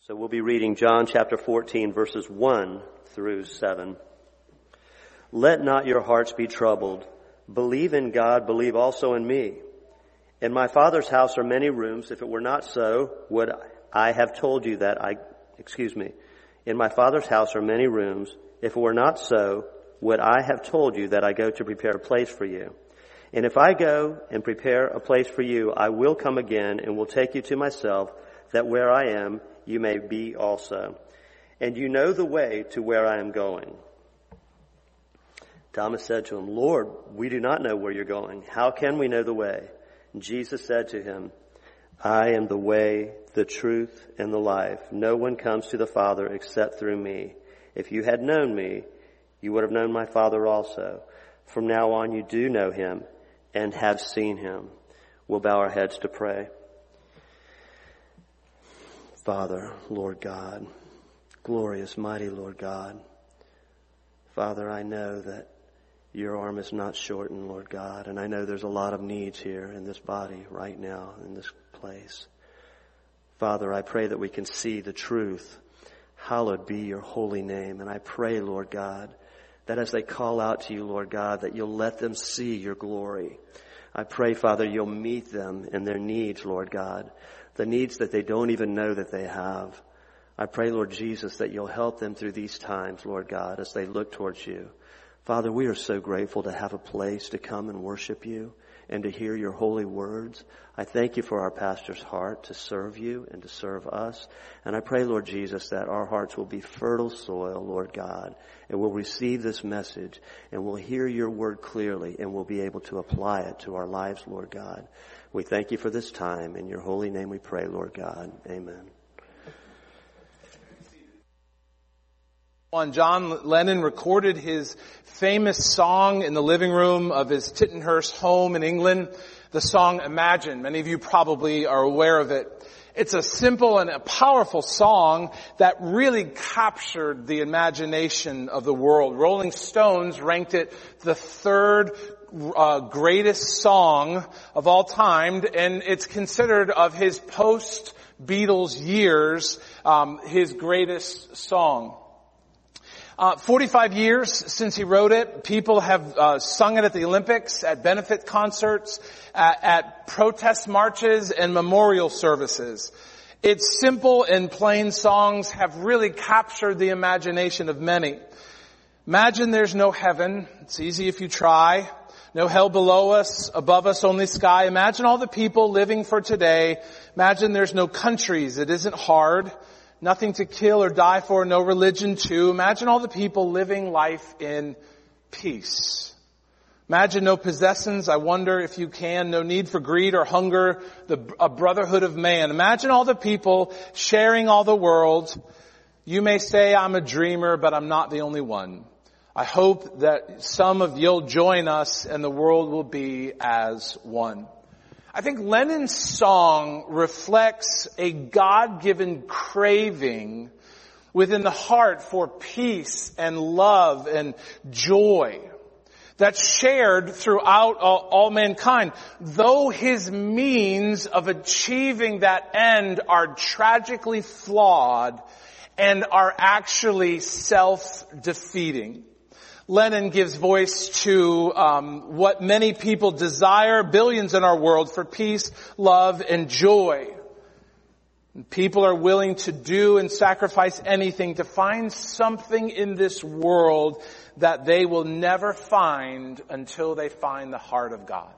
So we'll be reading John chapter 14, verses 1 through 7. Let not your hearts be troubled. Believe in God, believe also in me. In my Father's house are many rooms. If it were not so, would I have told you that In my Father's house are many rooms. If it were not so, would I have told you that I go to prepare a place for you? And if I go and prepare a place for you, I will come again and will take you to myself, that where I am, you may be also. And you know the way to where I am going. Thomas said to him, Lord, we do not know where you're going. How can we know the way? And Jesus said to him, I am the way, the truth, and the life. No one comes to the Father except through me. If you had known me, you would have known my Father also. From now on you do know him and have seen him. We'll bow our heads to pray. Father, Lord God, glorious, mighty Lord God. Father, I know that your arm is not shortened, Lord God, and I know there's a lot of needs here in this body right now, in this place. Father, I pray that we can see the truth. Hallowed be your holy name. And I pray, Lord God, that as they call out to you, Lord God, that you'll let them see your glory. I pray, Father, you'll meet them in their needs, Lord God, the needs that they don't even know that they have. I pray, Lord Jesus, that you'll help them through these times, Lord God, as they look towards you. Father, we are so grateful to have a place to come and worship you and to hear your holy words. I thank you for our pastor's heart to serve you and to serve us. And I pray, Lord Jesus, that our hearts will be fertile soil, Lord God, and we'll receive this message and we'll hear your word clearly and we'll be able to apply it to our lives, Lord God. We thank you for this time. In your holy name we pray, Lord God. Amen. John Lennon recorded his famous song in the living room of his Tittenhurst home in England, the song Imagine. Many of you probably are aware of it. It's a simple and a powerful song that really captured the imagination of the world. Rolling Stones ranked it the third greatest song of all time, and it's considered of his post-Beatles years his greatest song. 45 years since he wrote it, people have sung it at the Olympics, at benefit concerts, at protest marches and memorial services. Its simple and plain songs have really captured the imagination of many. Imagine there's no heaven. It's easy if you try. No hell below us, above us only sky. Imagine all the people living for today. Imagine there's no countries. It isn't hard. Nothing to kill or die for, no religion too. Imagine all the people living life in peace. Imagine no possessions, I wonder if you can, no need for greed or hunger, a brotherhood of man. Imagine all the people sharing all the world. You may say I'm a dreamer, but I'm not the only one. I hope that some of you'll join us and the world will be as one. I think Lennon's song reflects a God-given craving within the heart for peace and love and joy that's shared throughout all mankind. Though his means of achieving that end are tragically flawed and are actually self-defeating. Lennon gives voice to what many people desire, billions in our world, for peace, love, and joy. And people are willing to do and sacrifice anything to find something in this world that they will never find until they find the heart of God.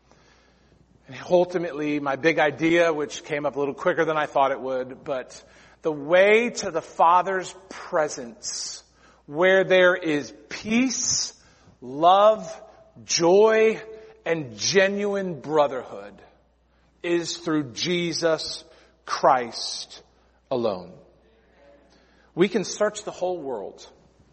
And ultimately, my big idea, which came up a little quicker than I thought it would, but the way to the Father's presence, where there is peace, love, joy, and genuine brotherhood, is through Jesus Christ alone. We can search the whole world,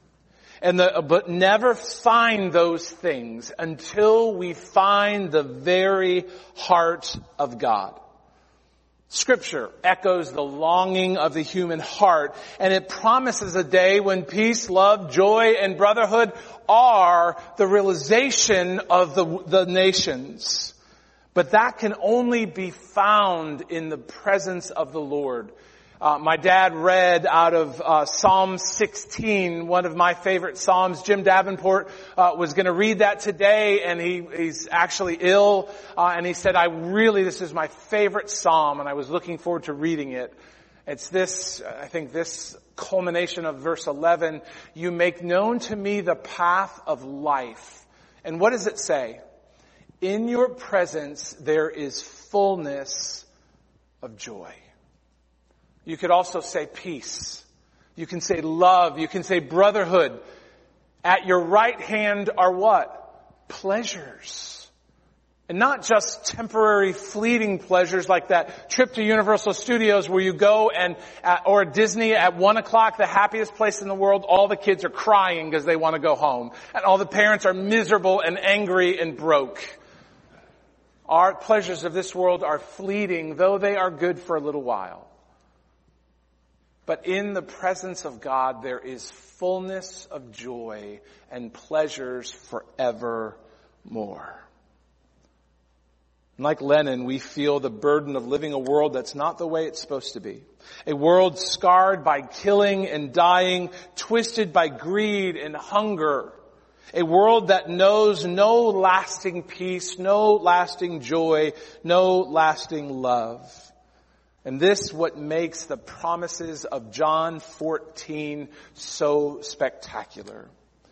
but never find those things until we find the very heart of God. Scripture echoes the longing of the human heart, and it promises a day when peace, love, joy, and brotherhood are the realization of the nations. But that can only be found in the presence of the Lord. My dad read out of Psalm 16, one of my favorite Psalms. Jim Davenport was going to read that today, and he's actually ill. And he said, this is my favorite Psalm, and I was looking forward to reading it. It's this culmination of verse 11. You make known to me the path of life. And what does it say? In your presence there is fullness of joy. You could also say peace. You can say love. You can say brotherhood. At your right hand are what? Pleasures. And not just temporary fleeting pleasures like that trip to Universal Studios where you go or Disney at 1 o'clock, the happiest place in the world, all the kids are crying because they want to go home. And all the parents are miserable and angry and broke. Our pleasures of this world are fleeting, though they are good for a little while. But in the presence of God, there is fullness of joy and pleasures forevermore. Like Lenin, we feel the burden of living a world that's not the way it's supposed to be. A world scarred by killing and dying, twisted by greed and hunger. A world that knows no lasting peace, no lasting joy, no lasting love. And this what makes the promises of John 14 so spectacular.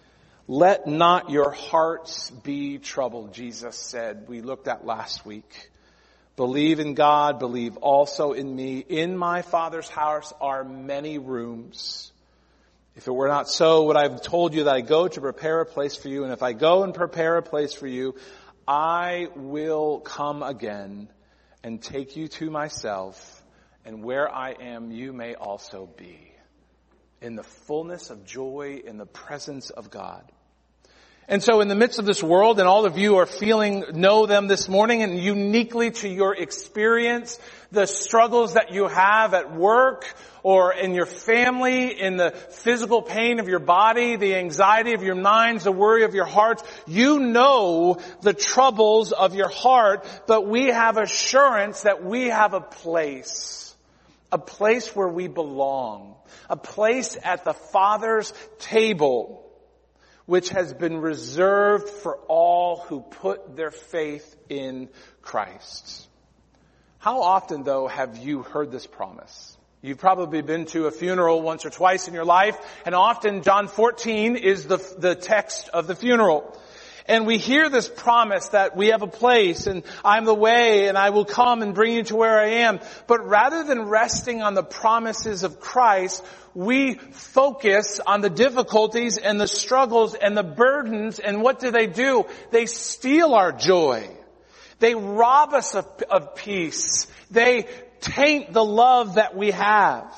Let not your hearts be troubled, Jesus said. We looked at last week. Believe in God, believe also in me. In my Father's house are many rooms. If it were not so, would I have told you that I go to prepare a place for you? And if I go and prepare a place for you, I will come again and take you to myself. And where I am, you may also be. In the fullness of joy, in the presence of God. And so in the midst of this world, and all of you know them this morning, and uniquely to your experience, the struggles that you have at work or in your family, in the physical pain of your body, the anxiety of your minds, the worry of your heart, you know the troubles of your heart, but we have assurance that we have a place where we belong, a place at the Father's table, which has been reserved for all who put their faith in Christ. How often, though, have you heard this promise? You've probably been to a funeral once or twice in your life, and often John 14 is the text of the funeral. And we hear this promise that we have a place, and I'm the way, and I will come and bring you to where I am. But rather than resting on the promises of Christ, we focus on the difficulties and the struggles and the burdens, and what do? They steal our joy. They rob us of peace. They taint the love that we have.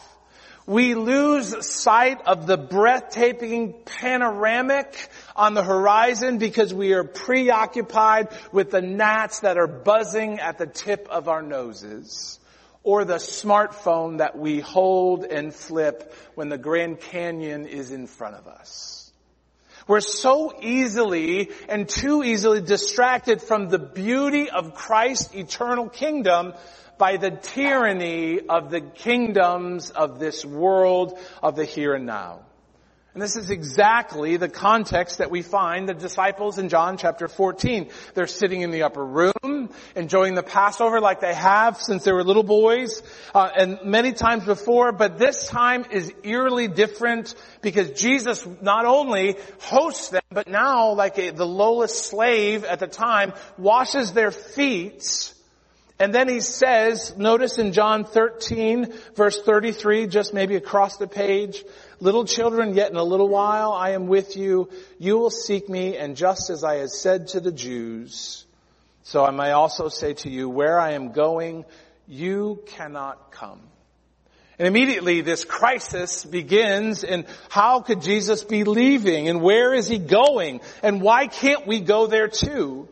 We lose sight of the breathtaking panoramic on the horizon because we are preoccupied with the gnats that are buzzing at the tip of our noses, or the smartphone that we hold and flip when the Grand Canyon is in front of us. We're so easily and too easily distracted from the beauty of Christ's eternal kingdom by the tyranny of the kingdoms of this world, of the here and now. And this is exactly the context that we find the disciples in John chapter 14. They're sitting in the upper room, enjoying the Passover like they have since they were little boys, and many times before, but this time is eerily different because Jesus not only hosts them, but now, like the lowest slave at the time, washes their feet. And then he says, notice in John 13, verse 33, just maybe across the page, little children, yet in a little while I am with you. You will seek me, and just as I had said to the Jews, so I may also say to you, where I am going, you cannot come. And immediately this crisis begins, and how could Jesus be leaving, and where is he going, and why can't we go there too?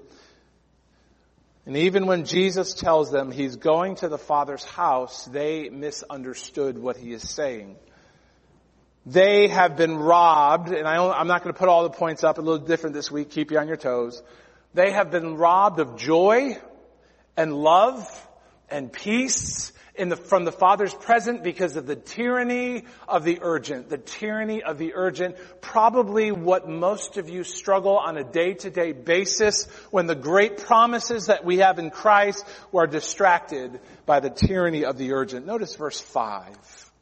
And even when Jesus tells them he's going to the Father's house, they misunderstood what he is saying. They have been robbed, and I'm not going to put all the points up, a little different this week, keep you on your toes. They have been robbed of joy and love and peace from the Father's presence because of the tyranny of the urgent. The tyranny of the urgent, probably what most of you struggle on a day-to-day basis when the great promises that we have in Christ are distracted by the tyranny of the urgent. Notice verse 5.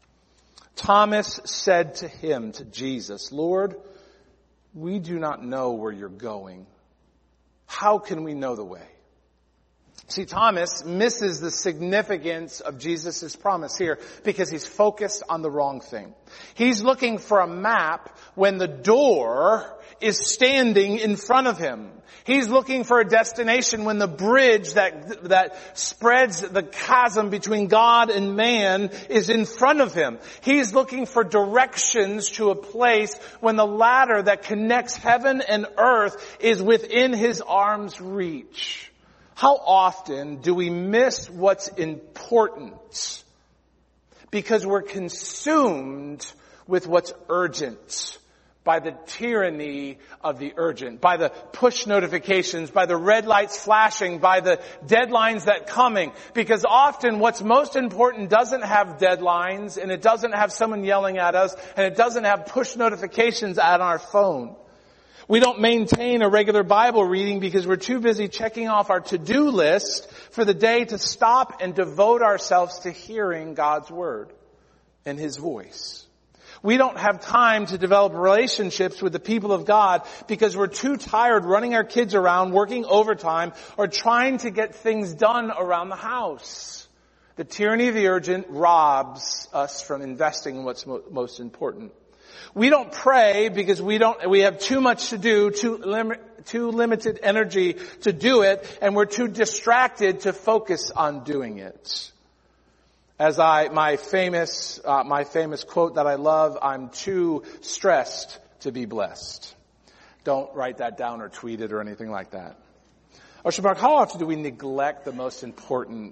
Thomas said to him, to Jesus, Lord, we do not know where you're going. How can we know the way? See, Thomas misses the significance of Jesus' promise here because he's focused on the wrong thing. He's looking for a map when the door is standing in front of him. He's looking for a destination when the bridge that spreads the chasm between God and man is in front of him. He's looking for directions to a place when the ladder that connects heaven and earth is within his arm's reach. How often do we miss what's important because we're consumed with what's urgent by the tyranny of the urgent, by the push notifications, by the red lights flashing, by the deadlines that coming? Because often what's most important doesn't have deadlines, and it doesn't have someone yelling at us, and it doesn't have push notifications on our phone. We don't maintain a regular Bible reading because we're too busy checking off our to-do list for the day to stop and devote ourselves to hearing God's Word and His voice. We don't have time to develop relationships with the people of God because we're too tired running our kids around, working overtime, or trying to get things done around the house. The tyranny of the urgent robs us from investing in what's most important. We don't pray because we have too much to do, too limited energy to do it, and we're too distracted to focus on doing it. As my famous quote that I love, I'm too stressed to be blessed. Don't write that down or tweet it or anything like that. Ocean Park, how often do we neglect the most important?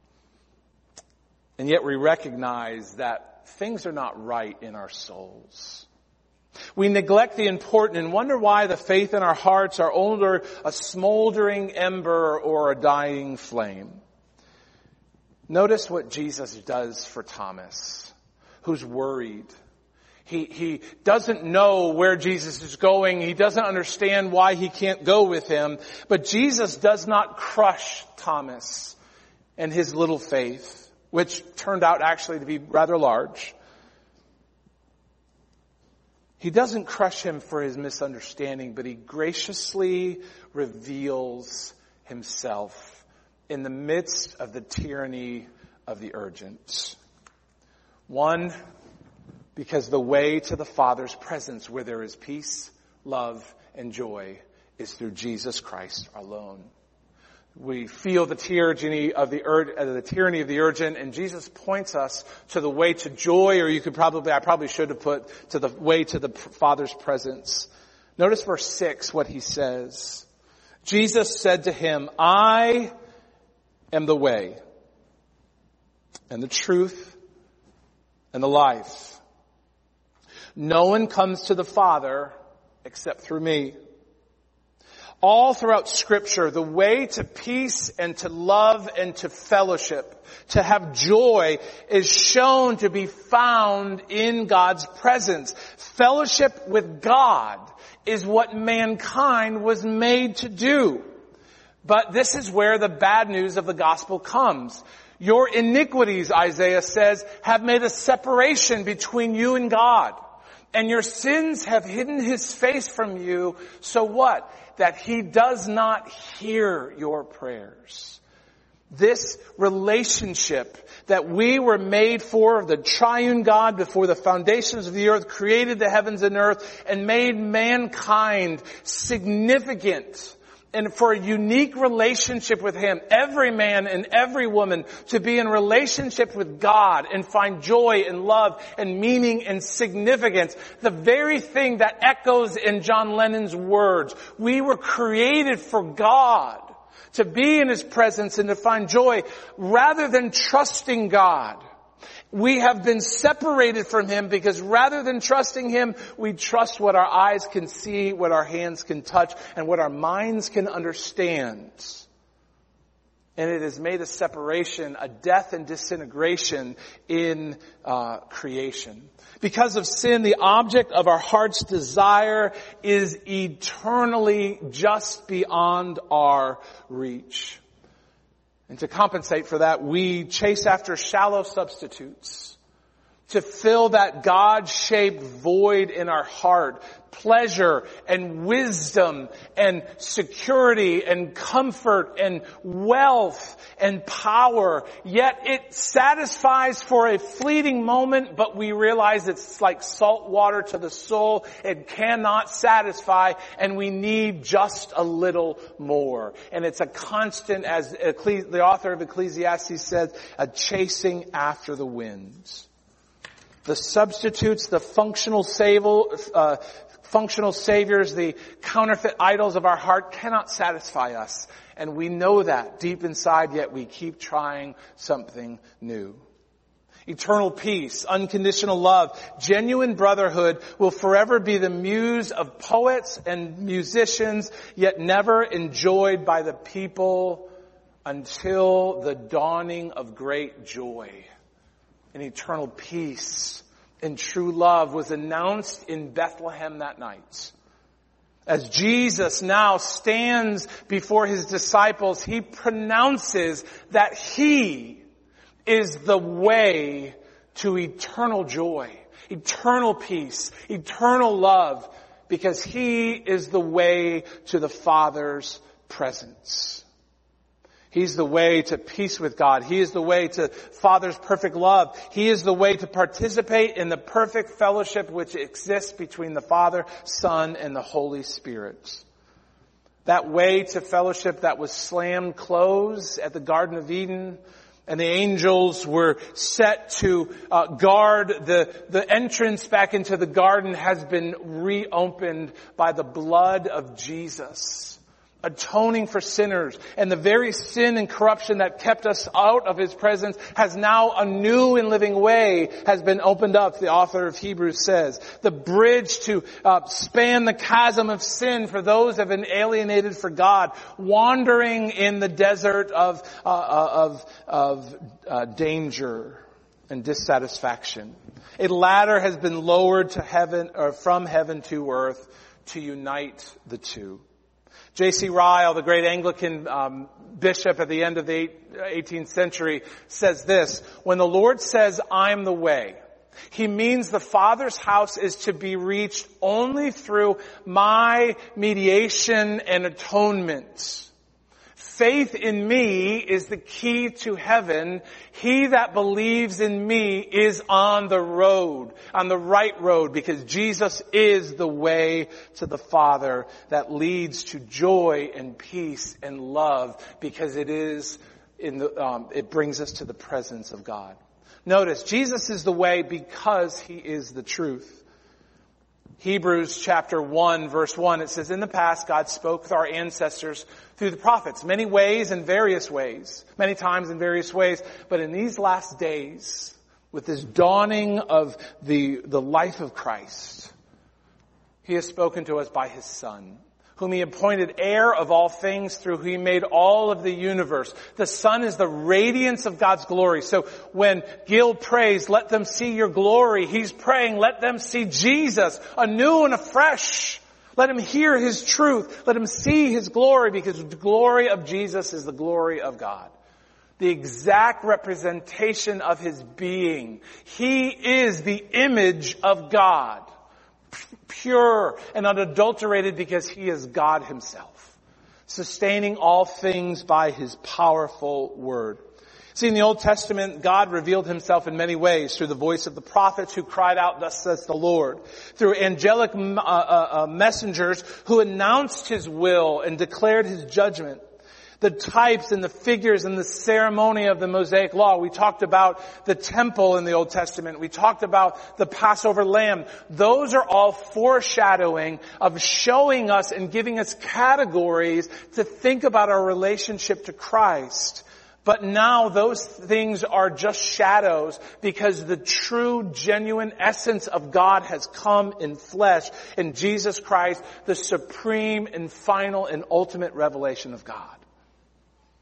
And yet we recognize that things are not right in our souls. We neglect the important and wonder why the faith in our hearts are only a smoldering ember or a dying flame. Notice what Jesus does for Thomas, who's worried. He doesn't know where Jesus is going. He doesn't understand why he can't go with him. But Jesus does not crush Thomas and his little faith, which turned out actually to be rather large. He doesn't crush him for his misunderstanding, but he graciously reveals himself in the midst of the tyranny of the urgent. One, because the way to the Father's presence where there is peace, love, and joy is through Jesus Christ alone. We feel the tyranny of the urgent, and Jesus points us to the way to joy, or I probably should have put to the way to the Father's presence. Notice verse 6, what he says. Jesus said to him, I am the way and the truth and the life. No one comes to the Father except through me. All throughout Scripture, the way to peace and to love and to fellowship, to have joy, is shown to be found in God's presence. Fellowship with God is what mankind was made to do. But this is where the bad news of the gospel comes. Your iniquities, Isaiah says, have made a separation between you and God. And your sins have hidden His face from you. So what? That He does not hear your prayers. This relationship that we were made for, the triune God before the foundations of the earth, created the heavens and earth and made mankind significant. And for a unique relationship with Him, every man and every woman to be in relationship with God and find joy and love and meaning and significance. The very thing that echoes in John Lennon's words. We were created for God, to be in His presence and to find joy rather than trusting God. We have been separated from Him because rather than trusting Him, we trust what our eyes can see, what our hands can touch, and what our minds can understand. And it has made a separation, a death and disintegration in creation. Because of sin, the object of our heart's desire is eternally just beyond our reach. And to compensate for that, we chase after shallow substitutes to fill that God-shaped void in our heart. Pleasure and wisdom and security and comfort and wealth and power. Yet it satisfies for a fleeting moment, but we realize it's like salt water to the soul. It cannot satisfy, and we need just a little more. And it's a constant, as the author of Ecclesiastes said, a chasing after the winds. The substitutes, the functional saviors, the counterfeit idols of our heart cannot satisfy us. And we know that deep inside, yet we keep trying something new. Eternal peace, unconditional love, genuine brotherhood will forever be the muse of poets and musicians, yet never enjoyed by the people until the dawning of great joy. And eternal peace and true love was announced in Bethlehem that night. As Jesus now stands before his disciples, he pronounces that he is the way to eternal joy, eternal peace, eternal love, because he is the way to the Father's presence. He's the way to peace with God. He is the way to Father's perfect love. He is the way to participate in the perfect fellowship which exists between the Father, Son, and the Holy Spirit. That way to fellowship that was slammed closed at the Garden of Eden, and the angels were set to guard the entrance back into the garden, has been reopened by the blood of Jesus, atoning for sinners. And the very sin and corruption that kept us out of his presence has now a new and living way has been opened up, the author of Hebrews says. The bridge to span the chasm of sin for those who have been alienated for God, wandering in the desert of danger and dissatisfaction. A ladder has been lowered to heaven, or from heaven to earth, to unite the two. J.C. Ryle, the great Anglican bishop at the end of the 18th century, says this: when the Lord says, "I'm the way," he means the Father's house is to be reached only through my mediation and atonement. Faith in me is the key to heaven. He that believes in me is on the road, on the right road, because Jesus is the way to the Father that leads to joy and peace and love, because it is it brings us to the presence of God. Notice, Jesus is the way because he is the truth. Hebrews chapter 1 verse 1, it says, "In the past God spoke with our ancestors through the prophets, many ways and various ways, many times in various ways. But in these last days, with this dawning of the life of Christ, he has spoken to us by his Son, whom he appointed heir of all things, through whom he made all of the universe." The Son is the radiance of God's glory. So when Gil prays, "Let them see your glory," he's praying, let them see Jesus anew and afresh. Let him hear his truth. Let him see his glory, because the glory of Jesus is the glory of God. The exact representation of his being. He is the image of God, pure and unadulterated, because he is God himself, sustaining all things by his powerful word. See, in the Old Testament, God revealed himself in many ways through the voice of the prophets who cried out, "Thus says the Lord," through angelic messengers who announced his will and declared his judgment. The types and the figures and the ceremony of the Mosaic Law. We talked about the temple in the Old Testament. We talked about the Passover lamb. Those are all foreshadowing of showing us and giving us categories to think about our relationship to Christ. But now those things are just shadows, because the true, genuine essence of God has come in flesh in Jesus Christ, the supreme and final and ultimate revelation of God.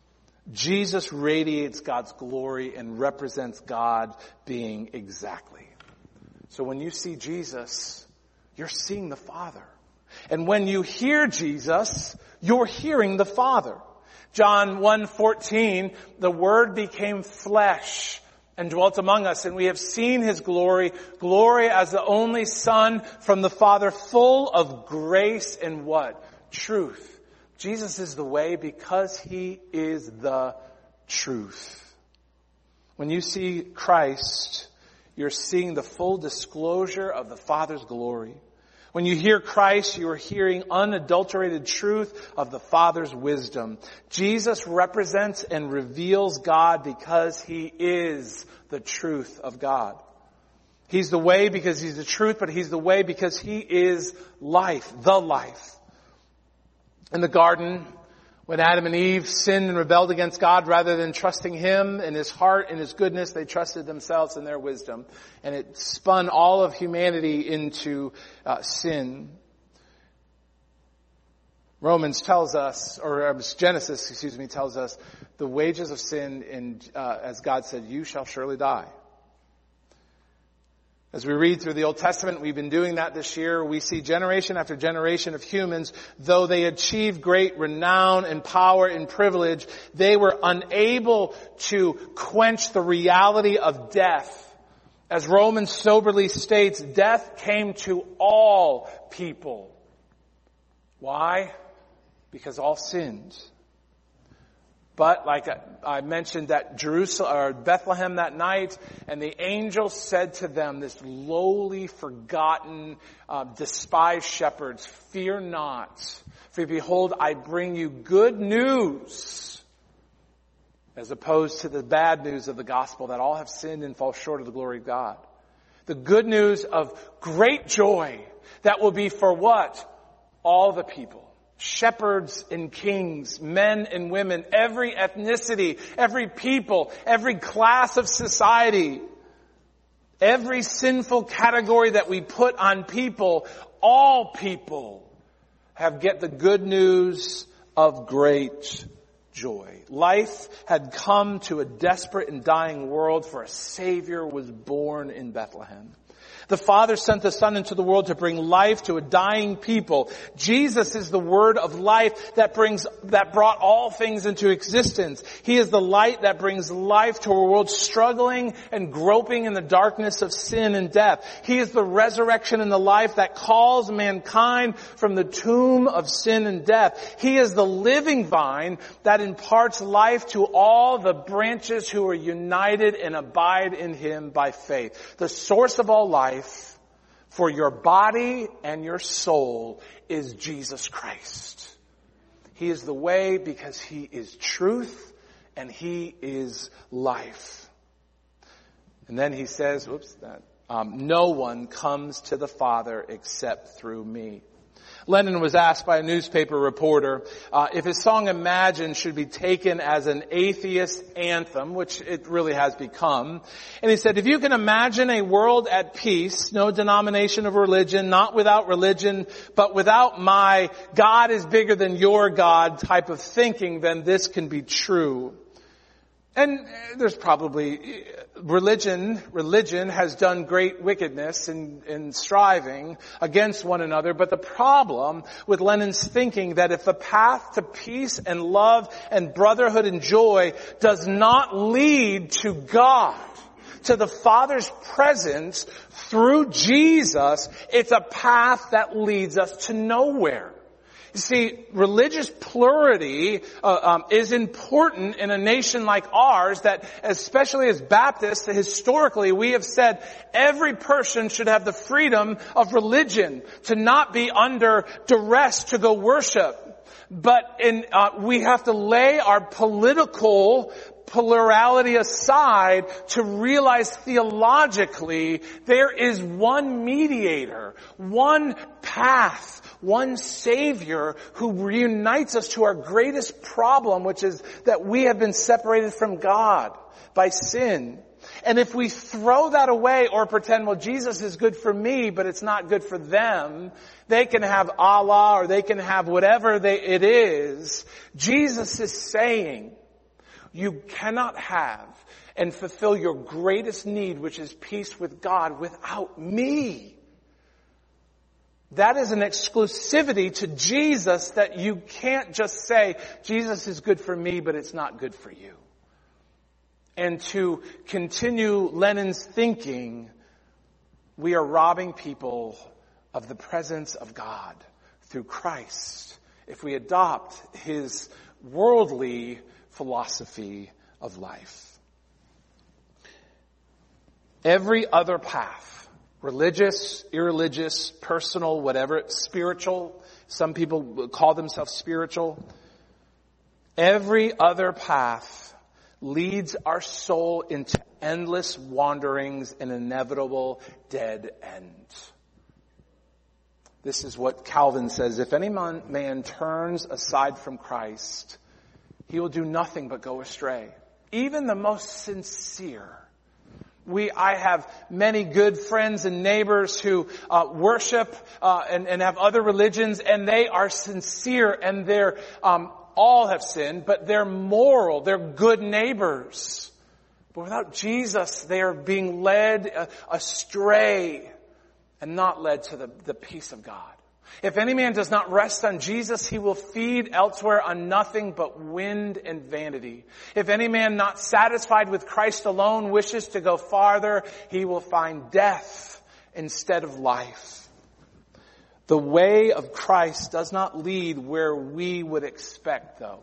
Jesus radiates God's glory and represents God being exactly. So when you see Jesus, you're seeing the Father. And when you hear Jesus, you're hearing the Father. John 1:14, the Word became flesh and dwelt among us, and we have seen His glory, glory as the only Son from the Father, full of grace and what? Truth. Jesus is the way because He is the truth. When you see Christ, you're seeing the full disclosure of the Father's glory. When you hear Christ, you are hearing unadulterated truth of the Father's wisdom. Jesus represents and reveals God because He is the truth of God. He's the way because He's the truth, but He's the way because He is life, the life. In the garden, when Adam and Eve sinned and rebelled against God, rather than trusting Him in His heart and His goodness, they trusted themselves and their wisdom. And it spun all of humanity into sin. Genesis tells us, the wages of sin, and as God said, you shall surely die. As we read through the Old Testament, we've been doing that this year, we see generation after generation of humans, though they achieved great renown and power and privilege, they were unable to quench the reality of death. As Romans soberly states, death came to all people. Why? Because all sinned. But like I mentioned, that Jerusalem or Bethlehem that night, and the angel said to them, this lowly, forgotten, despised shepherds, fear not, for behold, I bring you good news, as opposed to the bad news of the gospel that all have sinned and fall short of the glory of God. The good news of great joy that will be for what? All the people. Shepherds and kings, men and women, every ethnicity, every people, every class of society, every sinful category that we put on people, all people get the good news of great joy. Life had come to a desperate and dying world, for a Savior was born in Bethlehem. The Father sent the Son into the world to bring life to a dying people. Jesus is the Word of life that brought all things into existence. He is the light that brings life to a world struggling and groping in the darkness of sin and death. He is the resurrection and the life that calls mankind from the tomb of sin and death. He is the living vine that imparts life to all the branches who are united and abide in Him by faith. The source of all life for your body and your soul is Jesus Christ. He is the way because He is truth and He is life. And then He says, no one comes to the Father except through me. Lennon was asked by a newspaper reporter if his song Imagine should be taken as an atheist anthem, which it really has become. And he said, if you can imagine a world at peace, no denomination of religion, not without religion, but without my God is bigger than your God type of thinking, then this can be true. And there's probably, religion has done great wickedness in striving against one another. But the problem with Lennon's thinking that if the path to peace and love and brotherhood and joy does not lead to God, to the Father's presence through Jesus, it's a path that leads us to nowhere. You see, religious plurality is important in a nation like ours that, especially as Baptists, historically we have said every person should have the freedom of religion, to not be under duress to go worship. But we have to lay our political plurality aside to realize theologically there is one mediator, one path, one Savior who reunites us to our greatest problem, which is that we have been separated from God by sin. And if we throw that away or pretend, well, Jesus is good for me, but it's not good for them, they can have Allah or they can have whatever it is. Jesus is saying, You cannot have and fulfill your greatest need, which is peace with God, without me. That is an exclusivity to Jesus that you can't just say, Jesus is good for me, but it's not good for you. And to continue Lenin's thinking, we are robbing people of the presence of God through Christ if we adopt his worldly philosophy of life. Every other path, religious, irreligious, personal, whatever, spiritual, some people call themselves spiritual. Every other path leads our soul into endless wanderings and inevitable dead ends. This is what Calvin says, if any man turns aside from Christ, he will do nothing but go astray. Even the most sincere. I have many good friends and neighbors who worship and have other religions, and they are sincere, and they're all have sinned, but they're moral. They're good neighbors. But without Jesus, they are being led astray and not led to the peace of God. If any man does not rest on Jesus, he will feed elsewhere on nothing but wind and vanity. If any man not satisfied with Christ alone wishes to go farther, he will find death instead of life. The way of Christ does not lead where we would expect, though.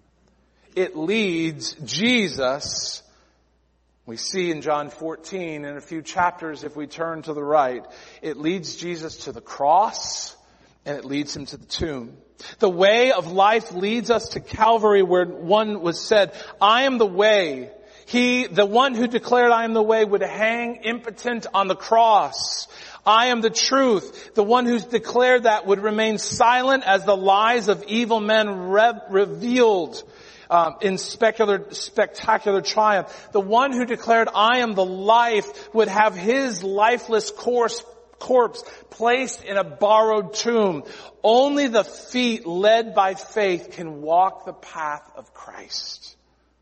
It leads Jesus. We see in John 14, in a few chapters, if we turn to the right, it leads Jesus to the cross, and it leads him to the tomb. The way of life leads us to Calvary, where one was said, I am the way. The one who declared I am the way would hang impotent on the cross. I am the truth. The one who's declared that would remain silent as the lies of evil men revealed in spectacular triumph. The one who declared I am the life would have his lifeless corpse placed in a borrowed tomb. Only the feet led by faith can walk the path of Christ.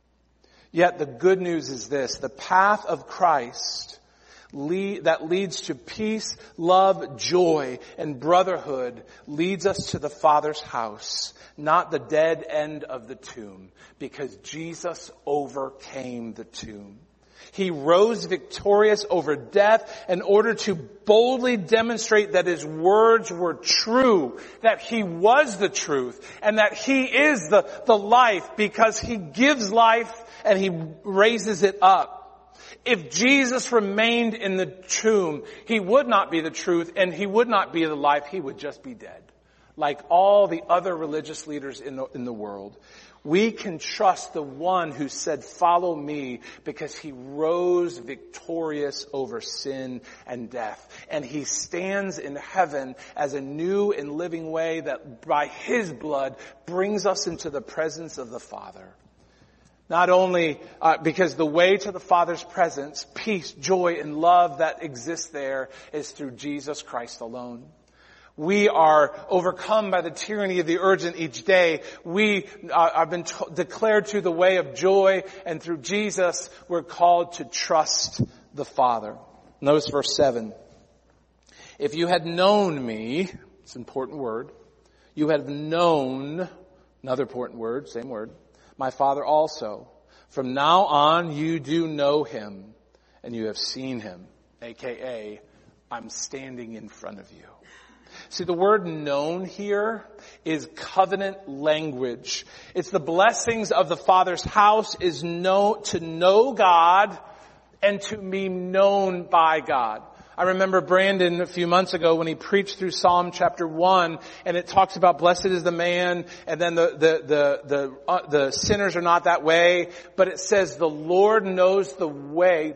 Yet the good news is this: the path of Christ that leads to peace, love, joy, and brotherhood leads us to the Father's house, not the dead end of the tomb, because Jesus overcame the tomb. He rose victorious over death in order to boldly demonstrate that his words were true, that he was the truth, and that he is the life, because he gives life and he raises it up. If Jesus remained in the tomb, he would not be the truth and he would not be the life. He would just be dead, like all the other religious leaders in the world. We can trust the one who said, follow me, because he rose victorious over sin and death. And he stands in heaven as a new and living way that by his blood brings us into the presence of the Father. Not only because the way to the Father's presence, peace, joy, and love that exists there is through Jesus Christ alone. We are overcome by the tyranny of the urgent each day. We have been declared to the way of joy, and through Jesus we're called to trust the Father. Notice verse 7. If you had known me, it's an important word, you have known, another important word, same word, my Father also. From now on you do know him, and you have seen him, aka I'm standing in front of you. See, the word known here is covenant language. It's the blessings of the Father's house is to know God and to be known by God. I remember Brandon a few months ago when he preached through Psalm chapter 1, and it talks about blessed is the man, and then the sinners are not that way, but it says the Lord knows the way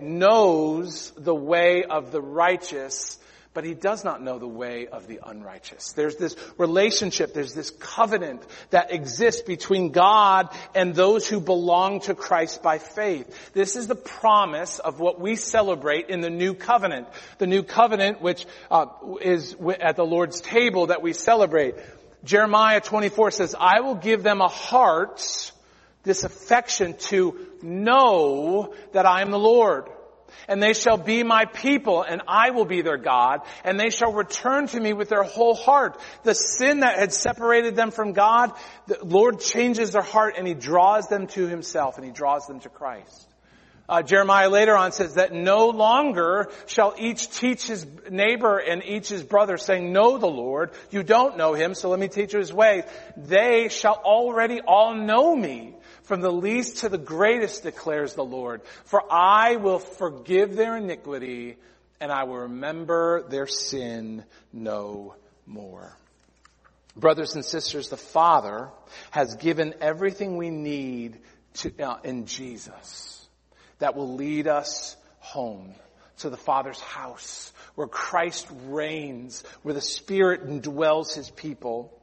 of the righteous, but he does not know the way of the unrighteous. There's this relationship, there's this covenant that exists between God and those who belong to Christ by faith. This is the promise of what we celebrate in the new covenant. The new covenant, which is at the Lord's table that we celebrate. Jeremiah 24 says, I will give them a heart this affection to know that I am the Lord. And they shall be my people, and I will be their God, and they shall return to me with their whole heart. The sin that had separated them from God, the Lord changes their heart, and He draws them to Himself, and He draws them to Christ. Jeremiah later on says that no longer shall each teach his neighbor and each his brother, saying, know the Lord. You don't know Him, so let me teach you His ways. They shall already all know me. From the least to the greatest, declares the Lord. For I will forgive their iniquity, and I will remember their sin no more. Brothers and sisters, the Father has given everything we need in Jesus that will lead us home to the Father's house, where Christ reigns, where the Spirit indwells His people,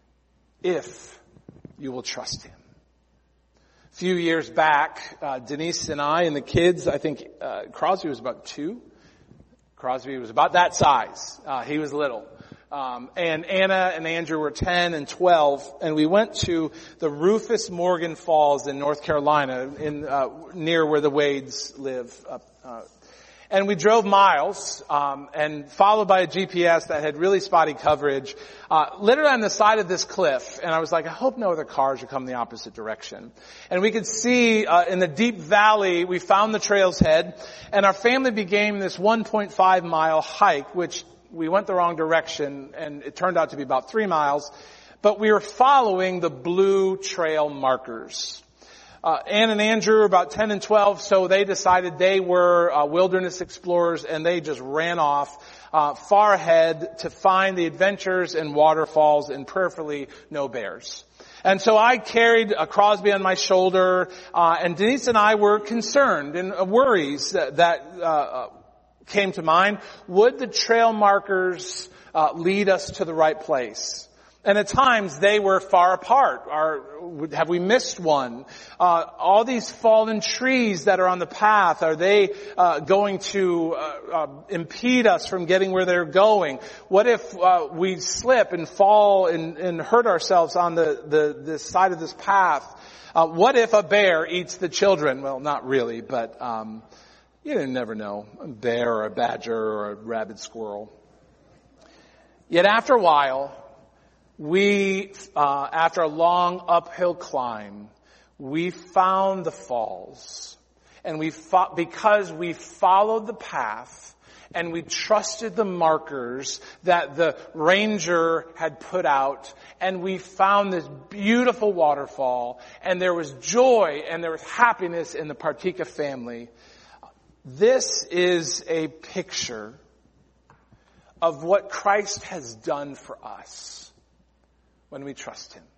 if you will trust Him. A few years back, Denise and I and the kids, I think Crosby was about 2. Crosby was about that size. He was little. And Anna and Andrew were 10 and 12, and we went to the Rufus Morgan Falls in North Carolina, near where the Wades live. And we drove miles, and followed by a GPS that had really spotty coverage, literally on the side of this cliff. And I was like, I hope no other cars are coming the opposite direction. And we could see, in the deep valley, we found the trail's head, and our family began this 1.5 mile hike, which we went the wrong direction, and it turned out to be about 3 miles. But we were following the blue trail markers. Ann and Andrew were about 10 and 12, so they decided they were wilderness explorers, and they just ran off far ahead to find the adventures and waterfalls, and prayerfully no bears. And so I carried Crosby on my shoulder, and Denise and I were concerned and worries that came to mind. Would the trail markers lead us to the right place? And at times they were far apart. Have we missed one? All these fallen trees that are on the path, are they going to impede us from getting where they're going? What if we slip and fall and hurt ourselves on this side of this path? What if a bear eats the children? Well, not really, but you never know. A bear or a badger or a rabid squirrel. Yet after a while, after a long uphill climb, we found the falls. And because we followed the path and we trusted the markers that the ranger had put out, and we found this beautiful waterfall, and there was joy and there was happiness in the Partika family. This is a picture of what Christ has done for us when we trust Him.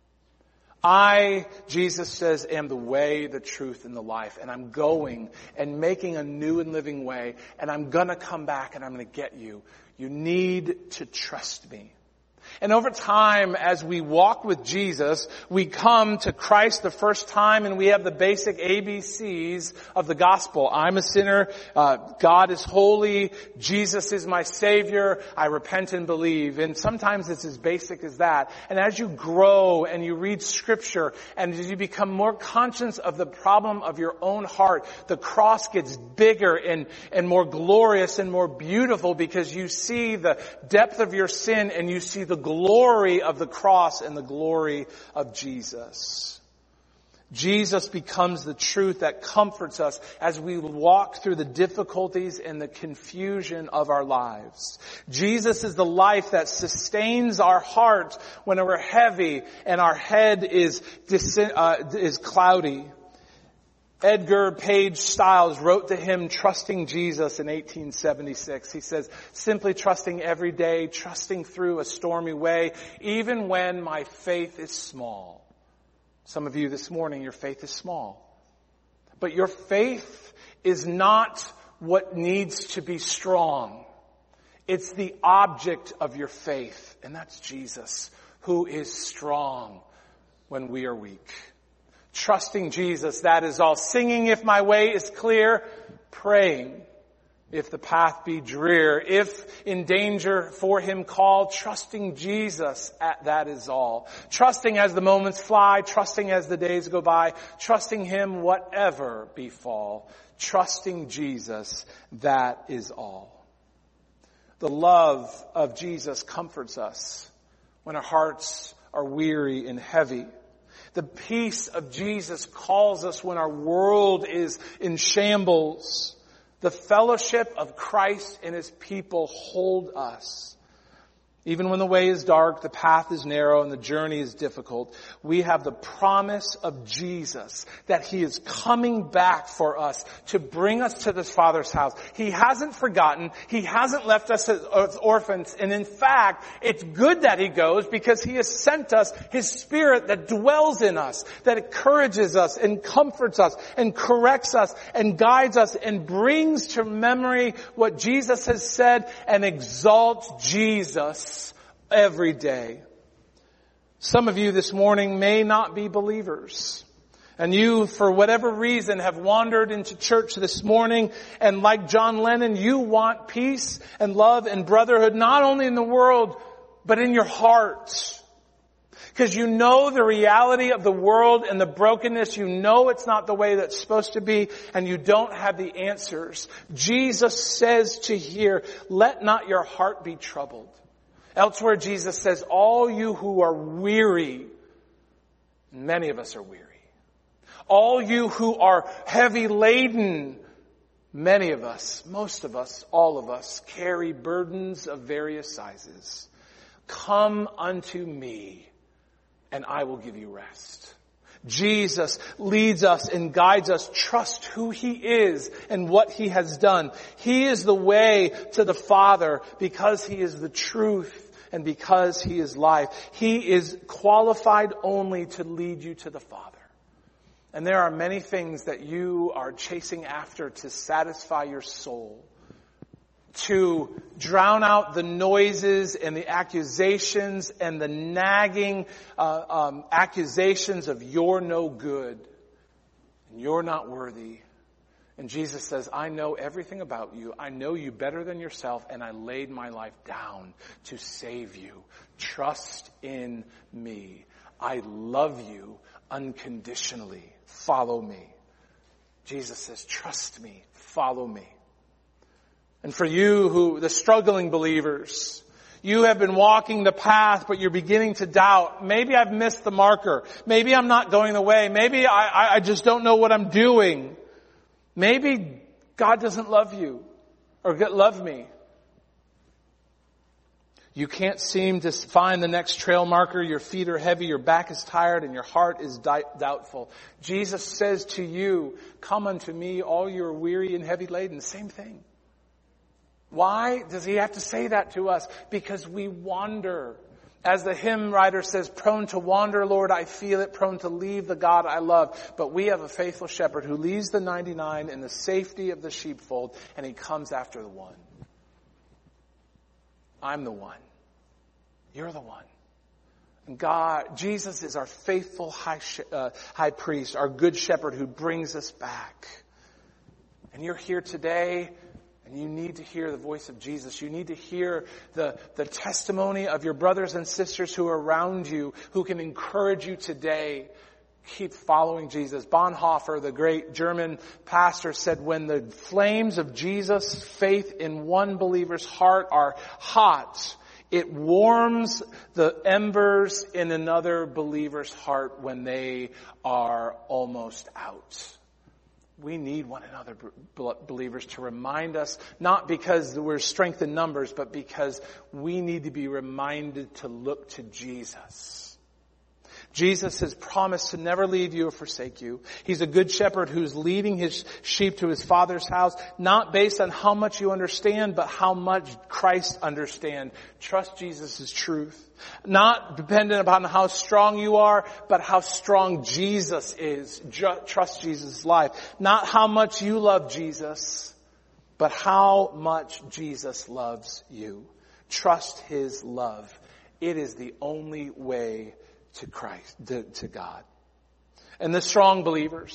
I, Jesus says, am the way, the truth, and the life. And I'm going and making a new and living way. And I'm going to come back and I'm going to get you. You need to trust me. And over time, as we walk with Jesus, we come to Christ the first time, and we have the basic ABCs of the gospel. I'm a sinner. God is holy. Jesus is my Savior. I repent and believe. And sometimes it's as basic as that. And as you grow and you read Scripture, and as you become more conscious of the problem of your own heart, the cross gets bigger and more glorious and more beautiful, because you see the depth of your sin, and you see the glory of the cross and the glory of Jesus. Jesus becomes the truth that comforts us as we walk through the difficulties and the confusion of our lives. Jesus is the life that sustains our heart when we're heavy and our head is cloudy. Edgar Page Stiles wrote to him, trusting Jesus, in 1876. He says, simply trusting every day, trusting through a stormy way, even when my faith is small. Some of you this morning, your faith is small. But your faith is not what needs to be strong. It's the object of your faith, and that's Jesus, who is strong when we are weak. Trusting Jesus, that is all. Singing if my way is clear, praying if the path be drear, if in danger for him call, trusting Jesus, that is all. Trusting as the moments fly, trusting as the days go by, trusting him whatever befall. Trusting Jesus, that is all. The love of Jesus comforts us when our hearts are weary and heavy. The peace of Jesus calls us when our world is in shambles. The fellowship of Christ and his people hold us. Even when the way is dark, the path is narrow, and the journey is difficult, we have the promise of Jesus that he is coming back for us to bring us to the Father's house. He hasn't forgotten. He hasn't left us as orphans. And in fact, it's good that he goes because he has sent us his Spirit that dwells in us, that encourages us and comforts us and corrects us and guides us and brings to memory what Jesus has said and exalts Jesus every day. Some of you this morning may not be believers. And you, for whatever reason, have wandered into church this morning. And like John Lennon, you want peace and love and brotherhood, not only in the world, but in your heart. Because you know the reality of the world and the brokenness. You know it's not the way that's supposed to be. And you don't have the answers. Jesus says to here, let not your heart be troubled. Elsewhere, Jesus says, all you who are weary, many of us are weary. All you who are heavy laden, many of us, most of us, all of us, carry burdens of various sizes. Come unto me, and I will give you rest. Jesus leads us and guides us. Trust who he is and what he has done. He is the way to the Father because he is the truth and because he is life. He is qualified only to lead you to the Father. And there are many things that you are chasing after to satisfy your soul, to drown out the noises and the accusations and the nagging accusations of you're no good and you're not worthy. And Jesus says, I know everything about you. I know you better than yourself, and I laid my life down to save you. Trust in me. I love you unconditionally. Follow me. Jesus says, trust me. Follow me. And for you the struggling believers, you have been walking the path, but you're beginning to doubt. Maybe I've missed the marker. Maybe I'm not going the way. Maybe I just don't know what I'm doing. Maybe God doesn't love you or love me. You can't seem to find the next trail marker. Your feet are heavy, your back is tired, and your heart is doubtful. Jesus says to you, come unto me, all you are weary and heavy laden. Same thing. Why does he have to say that to us? Because we wander. As the hymn writer says, prone to wander, Lord, I feel it, prone to leave the God I love. But we have a faithful shepherd who leaves the 99 in the safety of the sheepfold, and he comes after the one. I'm the one. You're the one. And God, Jesus is our faithful high priest, our good shepherd who brings us back. And you're here today, and you need to hear the voice of Jesus. You need to hear the testimony of your brothers and sisters who are around you, who can encourage you today. Keep following Jesus. Bonhoeffer, the great German pastor, said, when the flames of Jesus' faith in one believer's heart are hot, it warms the embers in another believer's heart when they are almost out. We need one another, believers, to remind us, not because we're strength in numbers, but because we need to be reminded to look to Jesus. Jesus has promised to never leave you or forsake you. He's a good shepherd who's leading his sheep to his Father's house, not based on how much you understand, but how much Christ understands. Trust Jesus' truth. Not dependent upon how strong you are, but how strong Jesus is. Trust Jesus' life. Not how much you love Jesus, but how much Jesus loves you. Trust his love. It is the only way to Christ, to God. And the strong believers,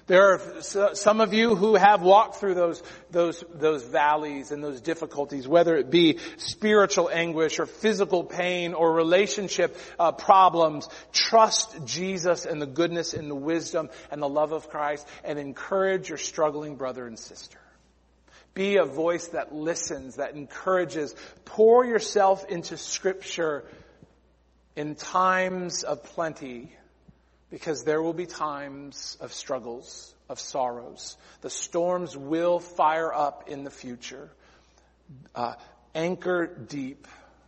There are some of you who have walked through those valleys and those difficulties, whether it be spiritual anguish or physical pain or relationship problems. Trust Jesus and the goodness and the wisdom and the love of Christ, and encourage your struggling brother and sister. Be a voice that listens, that encourages. Pour yourself into Scripture in times of plenty, because there will be times of struggles, of sorrows. The storms will fire up in the future. Anchor deep.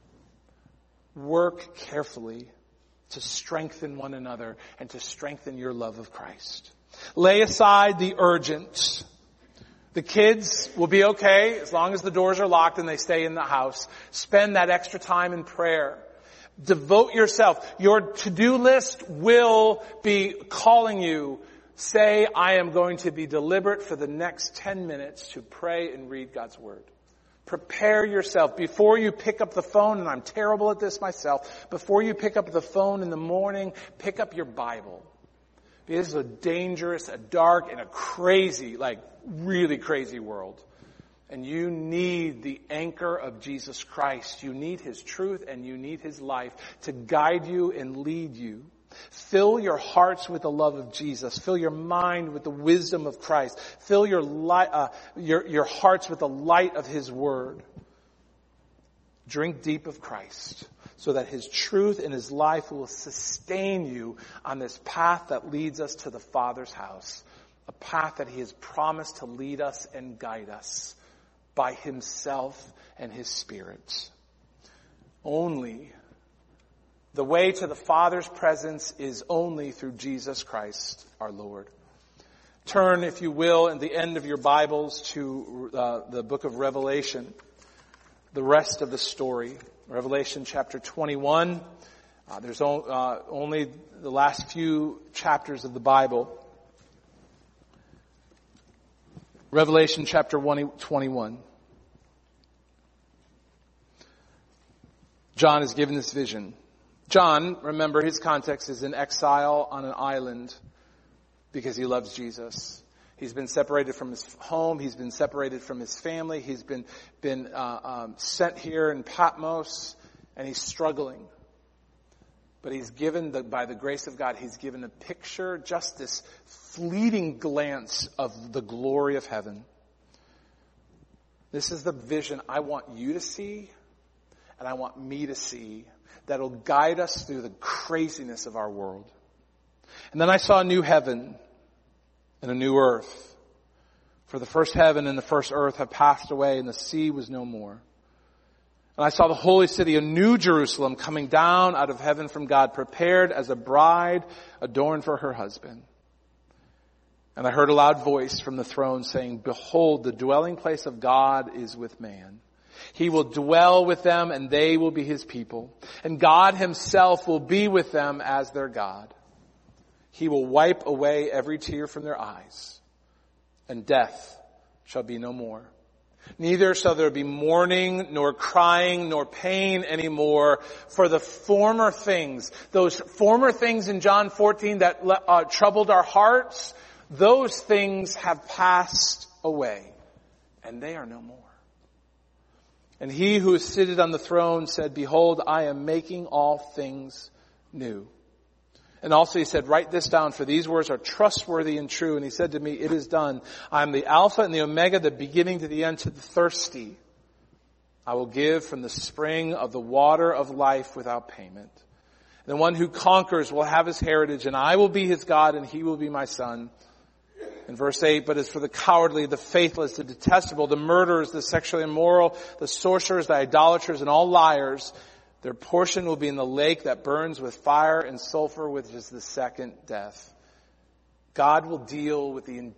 Work carefully to strengthen one another and to strengthen your love of Christ. Lay aside the urgent. The kids will be okay as long as the doors are locked and they stay in the house. Spend that extra time in prayer. Devote yourself. Your to-do list will be calling you. Say, I am going to be deliberate for the next 10 minutes to pray and read God's Word. Prepare yourself before you pick up the phone, and I'm terrible at this myself. Before you pick up the phone in the morning, pick up your Bible. This is a dangerous, a dark, and a crazy, really crazy world. And you need the anchor of Jesus Christ. You need His truth and you need His life to guide you and lead you. Fill your hearts with the love of Jesus. Fill your mind with the wisdom of Christ. Fill your hearts with the light of His Word. Drink deep of Christ so that His truth and His life will sustain you on this path that leads us to the Father's house. A path that He has promised to lead us and guide us by Himself and His Spirit. Only the way to the Father's presence is only through Jesus Christ our Lord. Turn, if you will, in the end of your Bibles to the book of Revelation, the rest of the story. Revelation chapter 21. There's only the last few chapters of the Bible. Revelation chapter 21. John is given this vision. John, remember his context, is in exile on an island because he loves Jesus. He's been separated from his home. He's been separated from his family. He's been sent here in Patmos, and he's struggling. But he's given, by the grace of God, he's given a picture, just this fleeting glance of the glory of heaven. This is the vision I want you to see, and I want me to see, that'll guide us through the craziness of our world. And then I saw a new heaven and a new earth. For the first heaven and the first earth have passed away, and the sea was no more. And I saw the holy city, a new Jerusalem, coming down out of heaven from God, prepared as a bride adorned for her husband. And I heard a loud voice from the throne saying, "Behold, the dwelling place of God is with man. He will dwell with them, and they will be His people. And God Himself will be with them as their God. He will wipe away every tear from their eyes, and death shall be no more. Neither shall there be mourning, nor crying, nor pain anymore, for the former things," those former things in John 14 that troubled our hearts, those things have passed away, and they are no more. And He who is seated on the throne said, "Behold, I am making all things new." And also He said, "Write this down, for these words are trustworthy and true." And He said to me, "It is done. I am the Alpha and the Omega, the beginning to the end. To the thirsty, I will give from the spring of the water of life without payment. The one who conquers will have his heritage, and I will be his God, and he will be my son." In verse 8, "But as for the cowardly, the faithless, the detestable, the murderers, the sexually immoral, the sorcerers, the idolaters, and all liars, their portion will be in the lake that burns with fire and sulfur, which is the second death." God will deal with the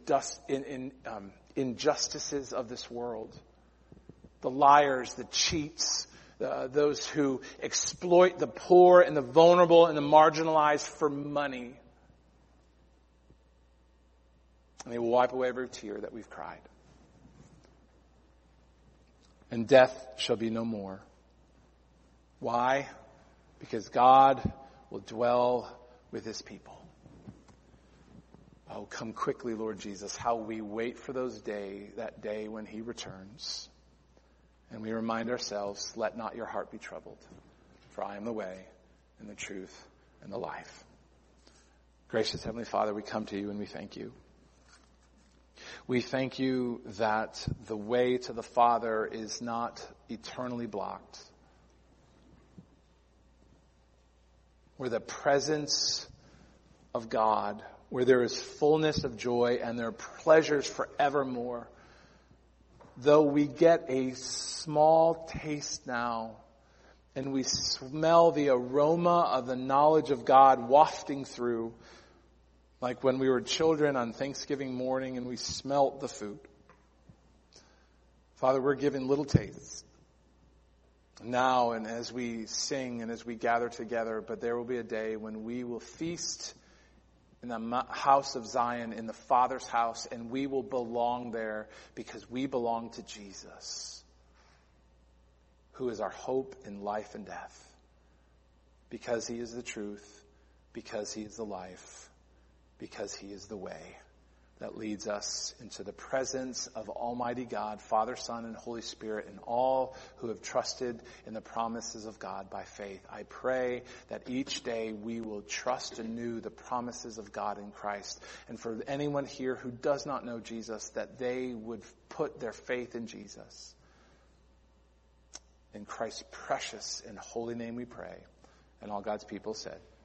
injustices of this world. The liars, the cheats, those who exploit the poor and the vulnerable and the marginalized for money. And He will wipe away every tear that we've cried. And death shall be no more. Why? Because God will dwell with His people. Oh, come quickly, Lord Jesus, how we wait for that day when he returns. And we remind ourselves, let not your heart be troubled, for I am the way and the truth and the life. Gracious Heavenly Father, we come to you and we thank you. We thank you that the way to the Father is not eternally blocked. Where the presence of God, where there is fullness of joy and there are pleasures forevermore. Though we get a small taste now, and we smell the aroma of the knowledge of God wafting through, like when we were children on Thanksgiving morning and we smelt the food. Father, we're given little tastes now and as we sing and as we gather together, but there will be a day when we will feast in the house of Zion, in the Father's house, and we will belong there because we belong to Jesus, who is our hope in life and death, because he is the truth, because he is the life, because he is the way that leads us into the presence of Almighty God, Father, Son, and Holy Spirit, and all who have trusted in the promises of God by faith. I pray that each day we will trust anew the promises of God in Christ. And for anyone here who does not know Jesus, that they would put their faith in Jesus. In Christ's precious and holy name we pray. And all God's people said,